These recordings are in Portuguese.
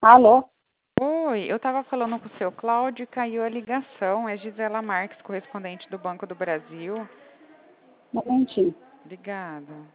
Alô? Oi, eu estava falando com o seu Cláudio e caiu a ligação. É Gisela Marques, correspondente do Banco do Brasil. Momentinho. Obrigada.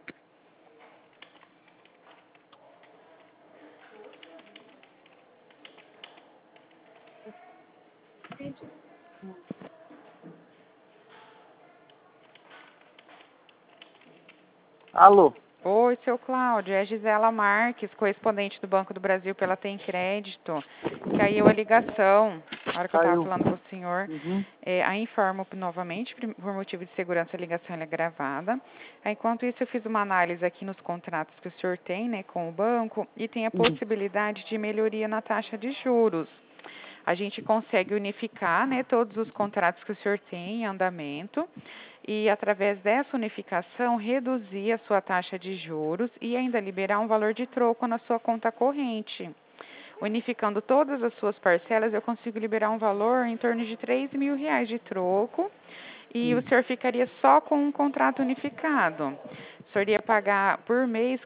Alô? Oi, seu Cláudio, é Gisela Marques, correspondente do Banco do Brasil pela Tem Crédito. Caiu a ligação, na hora que eu estava Caiu. falando com o senhor. Uhum. Aí informo novamente, por motivo de segurança, a ligação é gravada. Enquanto isso, eu fiz uma análise aqui nos contratos que o senhor tem, né, com o banco, e tem a possibilidade de melhoria na taxa de juros. A gente consegue unificar, né, todos os contratos que o senhor tem em andamento e, através dessa unificação, reduzir a sua taxa de juros e ainda liberar um valor de troco na sua conta corrente. Unificando todas as suas parcelas, eu consigo liberar um valor em torno de R$ 3.000 de troco e o senhor ficaria só com um contrato unificado. O senhor ia pagar por mês R$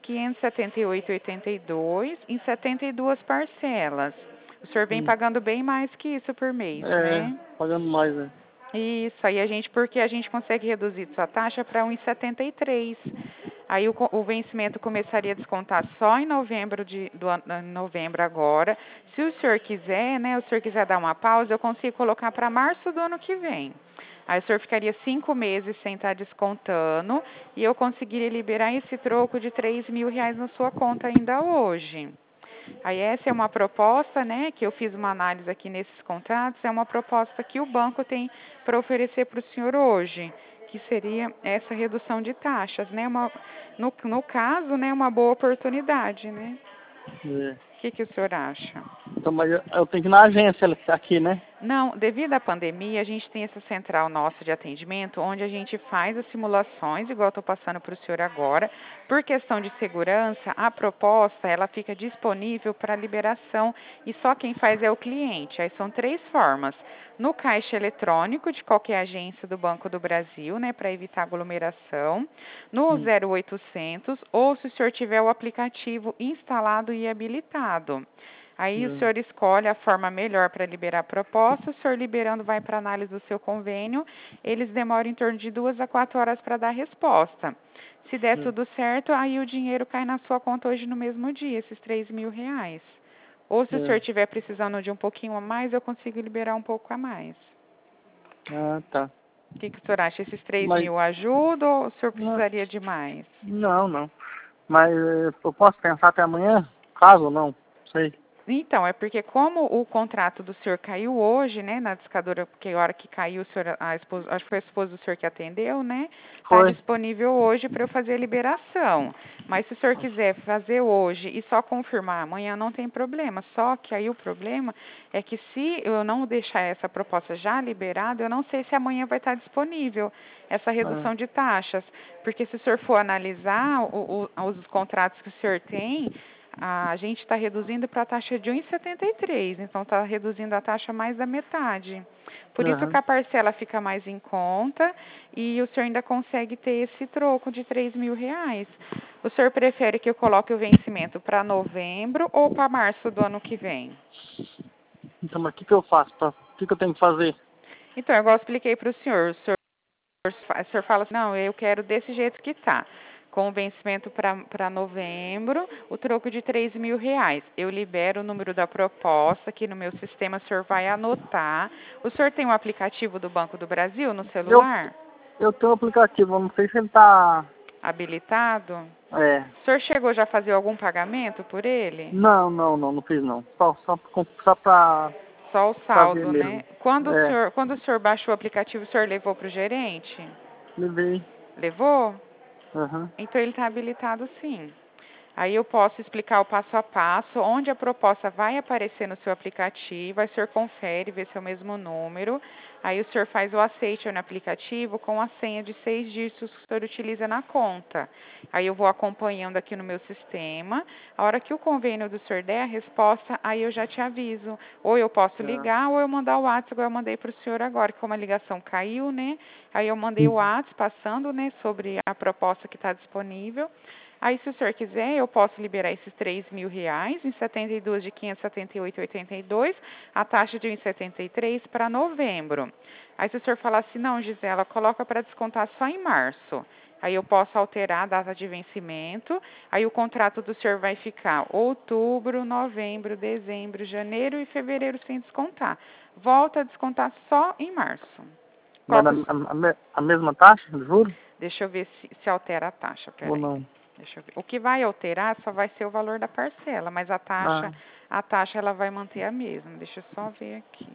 578,82 em 72 parcelas. O senhor vem pagando bem mais que isso por mês, né? Pagando mais, né? Isso, aí porque a gente consegue reduzir sua taxa para 1,73. Aí o vencimento começaria a descontar só em novembro novembro agora. Se o senhor quiser, né, o senhor quiser dar uma pausa, eu consigo colocar para março do ano que vem. Aí o senhor ficaria 5 meses sem estar descontando e eu conseguiria liberar esse troco de R$ 3.000 na sua conta ainda hoje. Aí essa é uma proposta, né, que eu fiz uma análise aqui nesses contratos, é uma proposta que o banco tem para oferecer para o senhor hoje, que seria essa redução de taxas, né, no caso, né, uma boa oportunidade, né? O que o senhor acha? Então, mas eu tenho que ir na agência aqui, né? Não, devido à pandemia, a gente tem essa central nossa de atendimento, onde a gente faz as simulações, igual eu estou passando para o senhor agora. Por questão de segurança, a proposta ela fica disponível para liberação e só quem faz é o cliente. Aí são 3 formas. No caixa eletrônico de qualquer agência do Banco do Brasil, né, para evitar aglomeração. No 0800, ou se o senhor tiver o aplicativo instalado e habilitado. Aí o senhor escolhe a forma melhor para liberar a proposta, o senhor liberando vai para análise do seu convênio, eles demoram em torno de 2 a 4 horas para dar a resposta. Se der tudo certo, aí o dinheiro cai na sua conta hoje no mesmo dia, esses R$ 3.000. Ou se o senhor estiver precisando de um pouquinho a mais, eu consigo liberar um pouco a mais. Ah, tá. O que o senhor acha? Esses 3.000 ajudam ou o senhor precisaria de mais? Não. Mas eu posso pensar até amanhã? Caso ou não? Sei. Então, é porque como o contrato do senhor caiu hoje, né, na discadora, porque a hora que caiu, o senhor, acho que foi a esposa do senhor que atendeu, né? Está disponível hoje para eu fazer a liberação. Mas se o senhor quiser fazer hoje e só confirmar amanhã, não tem problema. Só que aí o problema é que se eu não deixar essa proposta já liberada, eu não sei se amanhã vai estar disponível essa redução de taxas. Porque se o senhor for analisar os contratos que o senhor tem, a gente está reduzindo para a taxa de 1,73, então está reduzindo a taxa mais da metade. Por isso que a parcela fica mais em conta e o senhor ainda consegue ter esse troco de R$ 3.000. O senhor prefere que eu coloque o vencimento para novembro ou para março do ano que vem? Então, mas o que eu faço? O que eu tenho que fazer? Então, igual eu expliquei para o senhor fala assim, não, eu quero desse jeito que está. Com o vencimento para novembro, o troco de R$ 3.000. Eu libero o número da proposta, aqui no meu sistema o senhor vai anotar. O senhor tem um aplicativo do Banco do Brasil no celular? Eu tenho um aplicativo, eu não sei se ele está... Habilitado? É. O senhor chegou já a fazer algum pagamento por ele? Não fiz não. Só para Só o saldo, né? Quando o senhor baixou o aplicativo, o senhor levou para o gerente? Levei. Levou? Uhum. Então ele está habilitado sim. Aí eu posso explicar o passo a passo, onde a proposta vai aparecer no seu aplicativo, aí o senhor confere, vê se é o mesmo número, aí o senhor faz o aceite no aplicativo com a senha de 6 dígitos que o senhor utiliza na conta. Aí eu vou acompanhando aqui no meu sistema, a hora que o convênio do senhor der a resposta, aí eu já te aviso. Ou eu posso ligar, ou eu mandar o WhatsApp, igual eu mandei para o senhor agora, que como a ligação caiu, né? Aí eu mandei o WhatsApp passando, né, sobre a proposta que está disponível. Aí, se o senhor quiser, eu posso liberar esses R$ 3.000 em 72 de 578,82, a taxa de 1,73 para novembro. Aí, se o senhor falar assim, não, Gisela, coloca para descontar só em março. Aí eu posso alterar a data de vencimento, aí o contrato do senhor vai ficar outubro, novembro, dezembro, janeiro e fevereiro sem descontar. Volta a descontar só em março. Mas a mesma taxa de juros? Deixa eu ver se altera a taxa, Ou peraí. não? Deixa eu ver. O que vai alterar só vai ser o valor da parcela, mas a taxa ela vai manter a mesma. Deixa eu só ver aqui.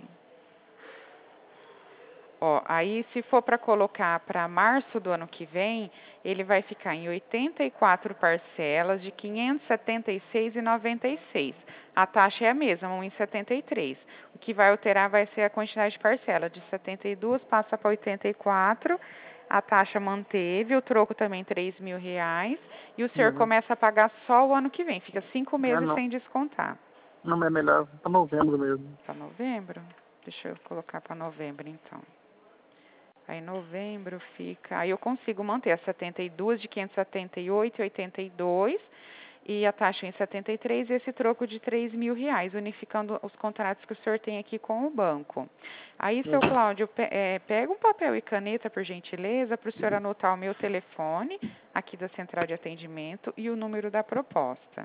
Ó, aí se for para colocar para março do ano que vem, ele vai ficar em 84 parcelas de R$ 576,96. A taxa é a mesma, 1,73. O que vai alterar vai ser a quantidade de parcela. De 72 passa para 84. A taxa manteve, o troco também R$ 3.000. E o senhor começa a pagar só o ano que vem. Fica 5 meses sem descontar. Não, é melhor para novembro mesmo. Para novembro? Deixa eu colocar para novembro, então. Aí novembro fica... Aí eu consigo manter as 72 de 578,82 e a taxa em 73 e esse troco de R$ 3.000, unificando os contratos que o senhor tem aqui com o banco. Aí, seu Cláudio, pega um papel e caneta, por gentileza, para o senhor anotar o meu telefone, aqui da central de atendimento, e o número da proposta.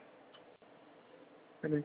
Peraí.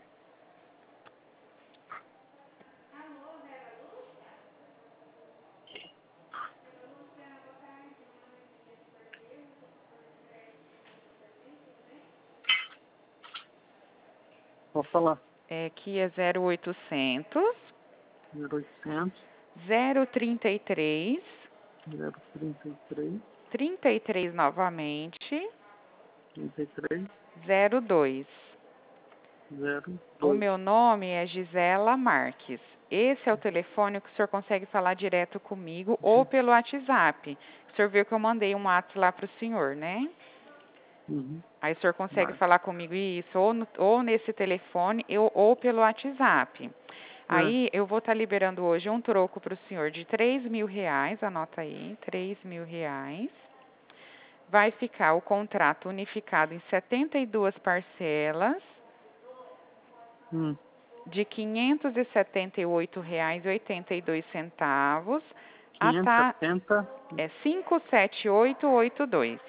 Vou falar. Aqui é 0800 0800 033 033 33 novamente 33 02. 02. O meu nome é Gisela Marques. Esse é o telefone que o senhor consegue falar direto comigo ou pelo WhatsApp. O senhor viu que eu mandei um WhatsApp lá para o senhor, né? Aí o senhor consegue falar comigo isso ou nesse telefone ou pelo WhatsApp. Aí eu vou estar liberando hoje um troco para o senhor de R$ 3.000, anota aí, R$ 3.000. Vai ficar o contrato unificado em 72 parcelas de R$ 578,82. A taxa é 57882.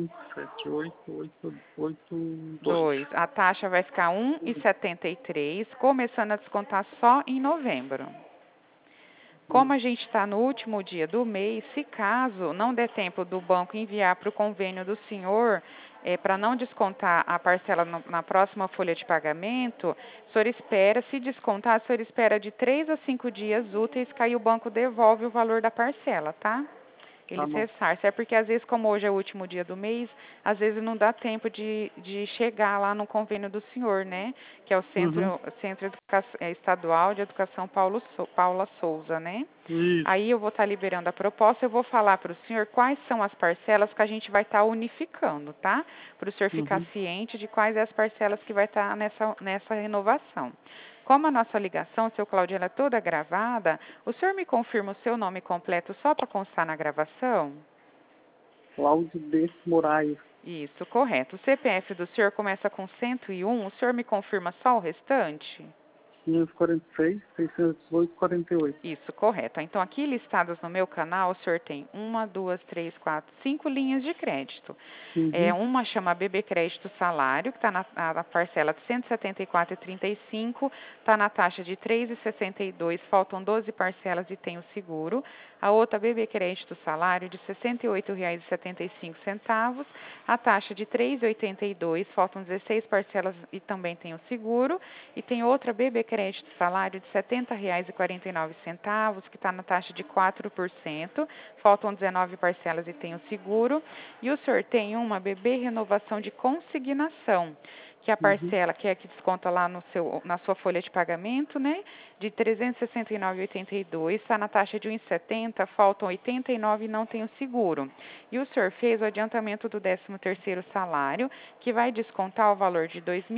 57882. A taxa vai ficar 1,73, começando a descontar só em novembro. Como a gente está no último dia do mês, se caso não der tempo do banco enviar para o convênio do senhor, para não descontar a parcela na próxima folha de pagamento, o senhor espera, se descontar, o senhor espera de 3 a 5 dias úteis, que aí o banco devolve o valor da parcela, tá? Eles ressarcem. É porque, às vezes, como hoje é o último dia do mês, às vezes não dá tempo de chegar lá no convênio do senhor, né? Que é o Centro Estadual de Educação Paula Souza, né? Aí eu vou estar liberando a proposta, eu vou falar para o senhor quais são as parcelas que a gente vai estar unificando, tá? Para o senhor ficar ciente de quais é as parcelas que vai estar nessa renovação. Como a nossa ligação, seu Cláudio, ela é toda gravada, o senhor me confirma o seu nome completo só para constar na gravação? Cláudio D. Moraes. Isso, correto. O CPF do senhor começa com 101, o senhor me confirma só o restante? 546, 618, 48. Isso, correto. Então, aqui listadas no meu canal, o senhor tem 1, 2, 3, 4, 5 linhas de crédito. Uma chama BB Crédito Salário, que está na parcela de R$ 174,35, está na taxa de R$ 3,62, faltam 12 parcelas e tem o seguro. A outra, BB Crédito Salário, de R$ 68,75, a taxa de R$ 3,82, faltam 16 parcelas e também tem o seguro. E tem outra, BB Crédito Salário, de R$ 70,49, que está na taxa de 4%, faltam 19 parcelas e tem o seguro. E o senhor tem uma BB Renovação de Consignação, que a parcela, que é que desconta lá na sua folha de pagamento, né, de R$ 369,82, está na taxa de 1,70, faltam 89 e não tem o seguro. E o senhor fez o adiantamento do 13º salário, que vai descontar o valor de R$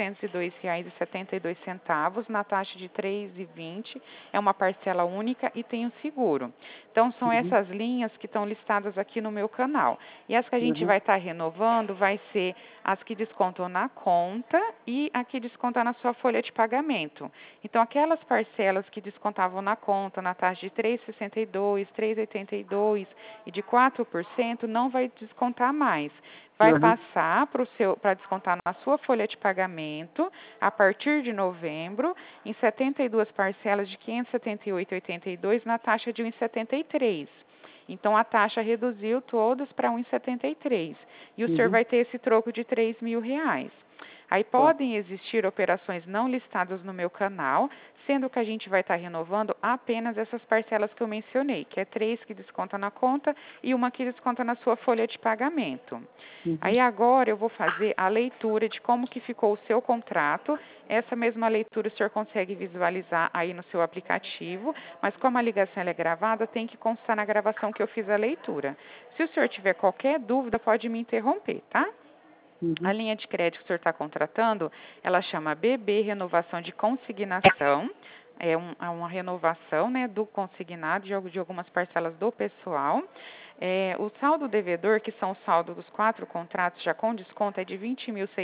2.202,72 na taxa de 3,20, é uma parcela única e tem o seguro. Então, são essas linhas que estão listadas aqui no meu canal. E as que a gente vai estar renovando vai ser as que descontam na conta e a que desconta na sua folha de pagamento. Então, aquelas parcelas que descontavam na conta na taxa de 3,62, 3,82 e de 4%, não vai descontar mais. Vai passar para descontar na sua folha de pagamento, a partir de novembro, em 72 parcelas de R$ 578,82 na taxa de 1,73. Então, a taxa reduziu todas para 1,73. E o senhor vai ter esse troco de R$ 3.000. Aí podem existir operações não listadas no meu canal, sendo que a gente vai estar renovando apenas essas parcelas que eu mencionei, que é 3 que desconta na conta e uma que desconta na sua folha de pagamento. Aí agora eu vou fazer a leitura de como que ficou o seu contrato. Essa mesma leitura o senhor consegue visualizar aí no seu aplicativo, mas como a ligação ela é gravada, tem que constar na gravação que eu fiz a leitura. Se o senhor tiver qualquer dúvida, pode me interromper, tá? A linha de crédito que o senhor está contratando, ela chama BB Renovação de Consignação. É uma renovação, né, do consignado de algumas parcelas do pessoal. O saldo devedor, que são o saldo dos 4 contratos já com desconto, é de R$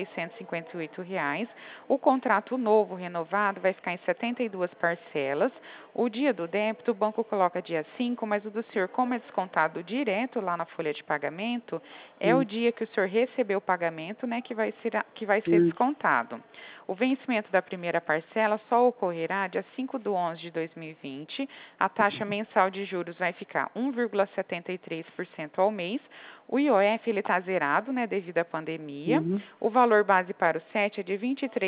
20.658. O contrato novo renovado vai ficar em 72 parcelas. O dia do débito, o banco coloca dia 5, mas o do senhor, como é descontado direto lá na folha de pagamento, é o dia que o senhor recebeu o pagamento, né, que vai ser descontado. O vencimento da primeira parcela só ocorrerá dia 5/11/2020. A taxa mensal de juros vai ficar 1,73% ao mês. O IOF está zerado, né, devido à pandemia. O valor base para o SET é de R$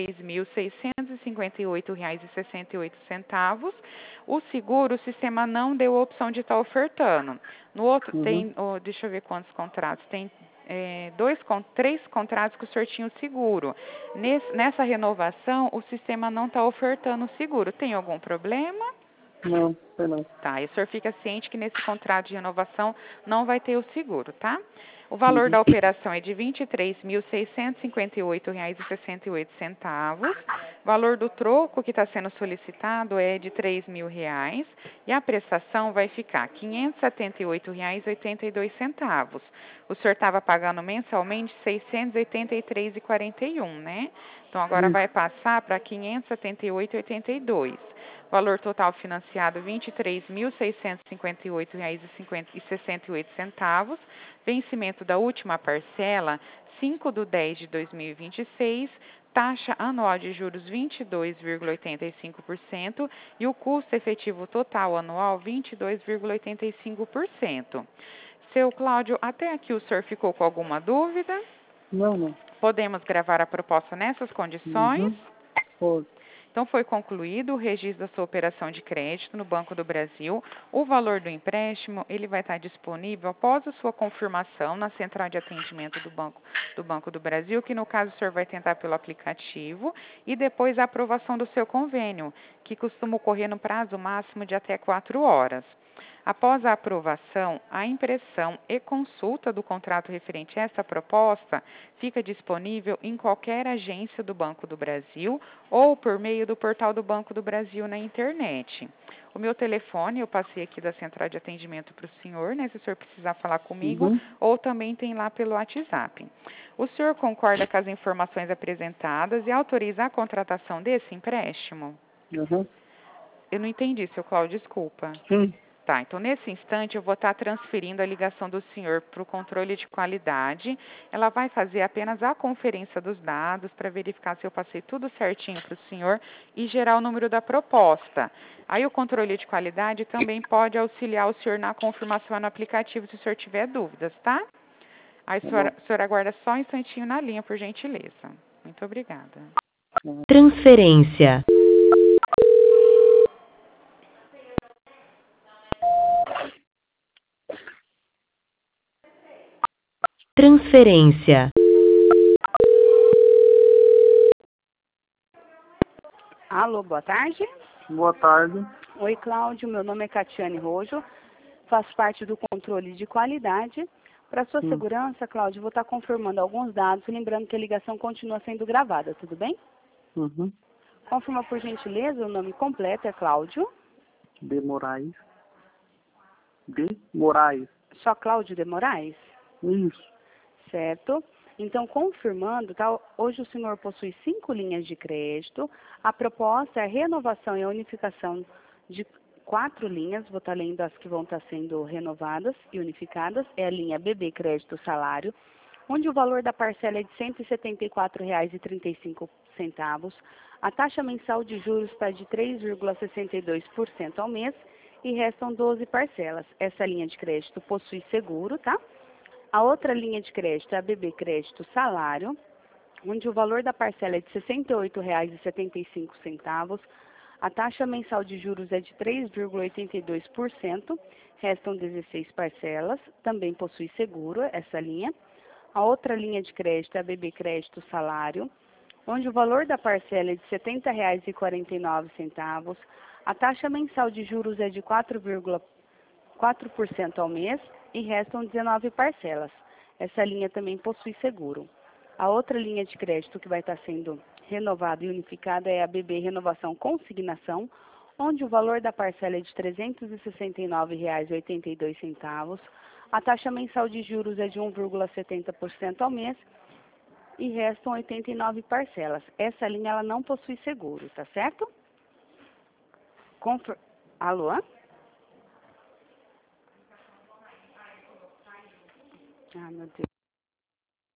23.658,68. O seguro, o sistema não deu a opção de estar ofertando. No outro tem, deixa eu ver quantos contratos, tem 3 contratos que o senhor tinha o seguro. Nessa renovação, o sistema não está ofertando o seguro. Tem algum problema? Não, sei não. Tá, e o senhor fica ciente que nesse contrato de renovação não vai ter o seguro, tá? O valor da operação é de R$ 23.658,68. O valor do troco que está sendo solicitado é de R$ 3.000 e a prestação vai ficar R$ 578,82. O senhor estava pagando mensalmente R$ 683,41, né? Então, agora vai passar para R$ 578,82. Valor total financiado R$ 23.658,68. Vencimento da última parcela, 5/10/2026. Taxa anual de juros 22,85% e o custo efetivo total anual 22,85%. Seu Cláudio, até aqui o senhor ficou com alguma dúvida? Não. Podemos gravar a proposta nessas condições? Pode. Então, foi concluído o registro da sua operação de crédito no Banco do Brasil. O valor do empréstimo, ele vai estar disponível após a sua confirmação na central de atendimento do Banco do Brasil, que no caso o senhor vai tentar pelo aplicativo, e depois a aprovação do seu convênio, que costuma ocorrer no prazo máximo de até 4 horas. Após a aprovação, a impressão e consulta do contrato referente a essa proposta fica disponível em qualquer agência do Banco do Brasil ou por meio do portal do Banco do Brasil na internet. O meu telefone, eu passei aqui da central de atendimento para o senhor, né, se o senhor precisar falar comigo, ou também tem lá pelo WhatsApp. O senhor concorda com as informações apresentadas e autoriza a contratação desse empréstimo? Eu não entendi, seu Cláudio, desculpa. Sim. Tá, então nesse instante eu vou estar transferindo a ligação do senhor para o controle de qualidade. Ela vai fazer apenas a conferência dos dados para verificar se eu passei tudo certinho para o senhor e gerar o número da proposta. Aí o controle de qualidade também pode auxiliar o senhor na confirmação no aplicativo se o senhor tiver dúvidas, tá? Aí o senhor aguarda só um instantinho na linha, por gentileza. Muito obrigada. Transferência. Transferência. Alô, boa tarde. Boa tarde. Oi, Cláudio. Meu nome é Catiane Rojo. Faço parte do controle de qualidade. Para sua segurança, Cláudio, vou estar confirmando alguns dados, lembrando que a ligação continua sendo gravada, tudo bem? Uhum. Confirma, por gentileza, o nome completo é Cláudio. De Moraes. De Moraes. Só Cláudio de Moraes? Isso. Certo. Então, confirmando, tá? Hoje o senhor possui 5 linhas de crédito. A proposta é a renovação e a unificação de 4 linhas. Vou estar lendo as que vão estar sendo renovadas e unificadas. É a linha BB Crédito Salário, onde o valor da parcela é de R$ 174,35. A taxa mensal de juros está de 3,62% ao mês e restam 12 parcelas. Essa linha de crédito possui seguro, tá? A outra linha de crédito é a BB Crédito Salário, onde o valor da parcela é de R$ 68,75. A taxa mensal de juros é de 3,82%, restam 16 parcelas, também possui seguro essa linha. A outra linha de crédito é a BB Crédito Salário, onde o valor da parcela é de R$ 70,49. A taxa mensal de juros é de 4% ao mês e restam 19 parcelas. Essa linha também possui seguro. A outra linha de crédito que vai estar sendo renovada e unificada é a BB Renovação Consignação, onde o valor da parcela é de R$ 369,82. A taxa mensal de juros é de 1,70% ao mês e restam 89 parcelas. Essa linha ela não possui seguro, tá certo? Alô? Ah, meu Deus.